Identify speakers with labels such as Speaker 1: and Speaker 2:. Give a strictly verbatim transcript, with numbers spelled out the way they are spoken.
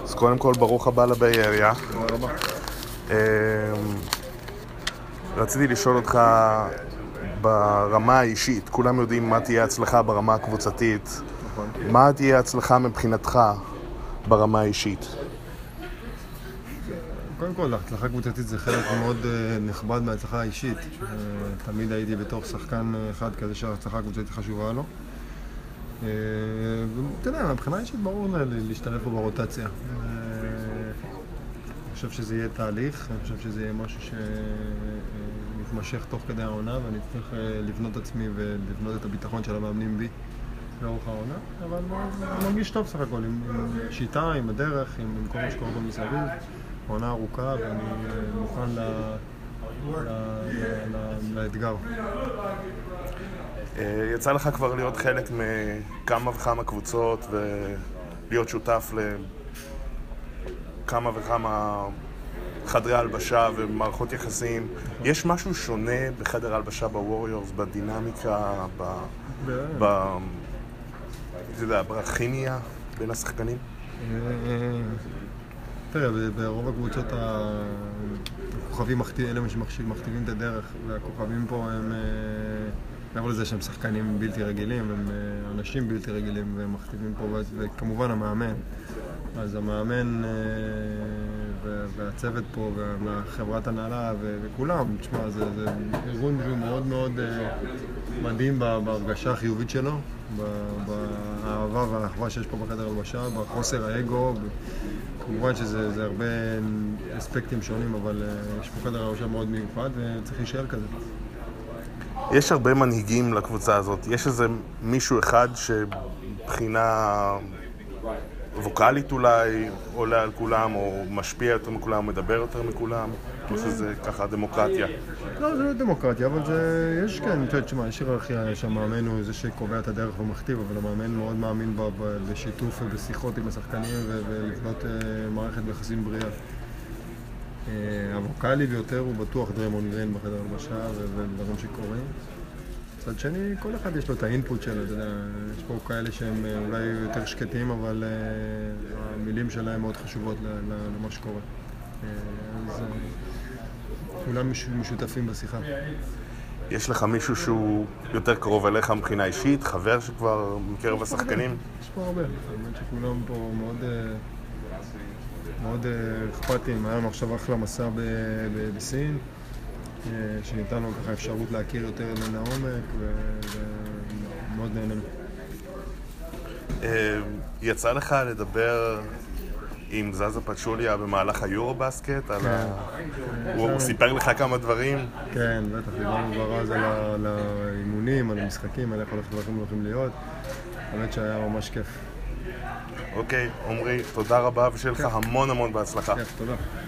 Speaker 1: אז קודם כל ברוך הבא לביי אריה.
Speaker 2: תודה רבה.
Speaker 1: רציתי לשאול אותך ברמה האישית, כולם יודעים מה תהיה הצלחה ברמה הקבוצתית.
Speaker 2: נכון.
Speaker 1: מה תהיה הצלחה מבחינתך ברמה האישית?
Speaker 2: קודם כל, הצלחה קבוצתית זה חלק מאוד נכבד מההצלחה האישית. תמיד הייתי בתוך שחקן אחד כזה שההצלחה הקבוצתית חשובה לו. ואתה יודע, מבחינה אישית ברור להשתלב פה ברוטציה. אני חושב שזה יהיה תהליך, אני חושב שזה יהיה משהו שמתמשך תוך כדי העונה, ואני צריך לבנות עצמי ולבנות את הביטחון של המאמנים בי לאורך העונה, אבל אני מרגיש טוב סך הכל, עם שיטה, עם הדרך, עם כל מה שקורה במסביב. עונה ארוכה ואני מוכן ל... ל... ל... לאתגר.
Speaker 1: יצא לך כבר להיות חלק מכמה וכמה קבוצות ולהיות שותף לכמה וכמה חדרי הלבשה ומערכות יחסים. יש משהו שונה בחדר הלבשה בווריורס, בדינמיקה, ב... ב... אתה יודע, בכימיה בין השחקנים?
Speaker 2: תראה, ברוב הקבוצות הכוכבים אלה שמכתיבים את הדרך, והכוכבים פה הם, מעבר לזה שהם שחקנים בלתי רגילים, הם אנשים בלתי רגילים והם מכתיבים פה, וכמובן המאמן. אז המאמן והצוות פה והחברת הנהלה וכולם, תשמע, זה ארגון שהוא מאוד מאוד מדהים בהרגשה החיובית שלו, באהבה והאחווה שיש פה בחדר הלבשה, בחוסר האגו. כמובן שזה הרבה אספקטים שונים, אבל יש פה חדר הלבשה מאוד מיוחד וצריך להישאר כזה.
Speaker 1: יש הרבה מנהיגים לקבוצה הזאת. יש איזה מישהו אחד שבחינה ווקלית אולי עולה על כולם, או משפיע יותר מכולם, מדבר יותר מכולם? או שזה ככה דמוקרטיה?
Speaker 2: לא, זה לא דמוקרטיה, אבל זה... יש כן, אתה יודע, תשמע, יש היררכיה שהמאמן הוא זה שקובע את הדרך ומכתיב, אבל המאמן מאוד מאמין בשיתוף ובשיחות עם השחקנים ולבנות מערכת ביחסים בריאה. הווקלי ביותר הוא בטוח דריימונד גרין בחדר הלבשה ודברים שקורים. מצד שני, כל אחד יש לו את האינפוט שלו, אתה יודע, יש פה כאלה שהם אולי יותר שקטים, אבל המילים שלהם מאוד חשובות למה שקורה. אז כולם משותפים בשיחה.
Speaker 1: יש לך מישהו שהוא יותר קרוב אליך מבחינה אישית, חבר שכבר מקרב השחקנים?
Speaker 2: יש פה הרבה, האמת שכולם פה מאוד... מאוד אכפתיים. היה לנו עכשיו אחלה מסע בסין, שניתן לו ככה אפשרות להכיר יותר לעומק, ומאוד נהנינו.
Speaker 1: יצא לך לדבר עם זזה פצ'וליה במהלך היורו-בסקט? הוא סיפר לך כמה דברים?
Speaker 2: כן, בטח, דיברנו כבר אז על האימונים, על המשחקים, על איך הדברים הולכים להיות. האמת שהיה ממש כיף.
Speaker 1: אוקיי, עומרי, תודה רבה ושיהיה לך המון המון בהצלחה.
Speaker 2: כיף, תודה.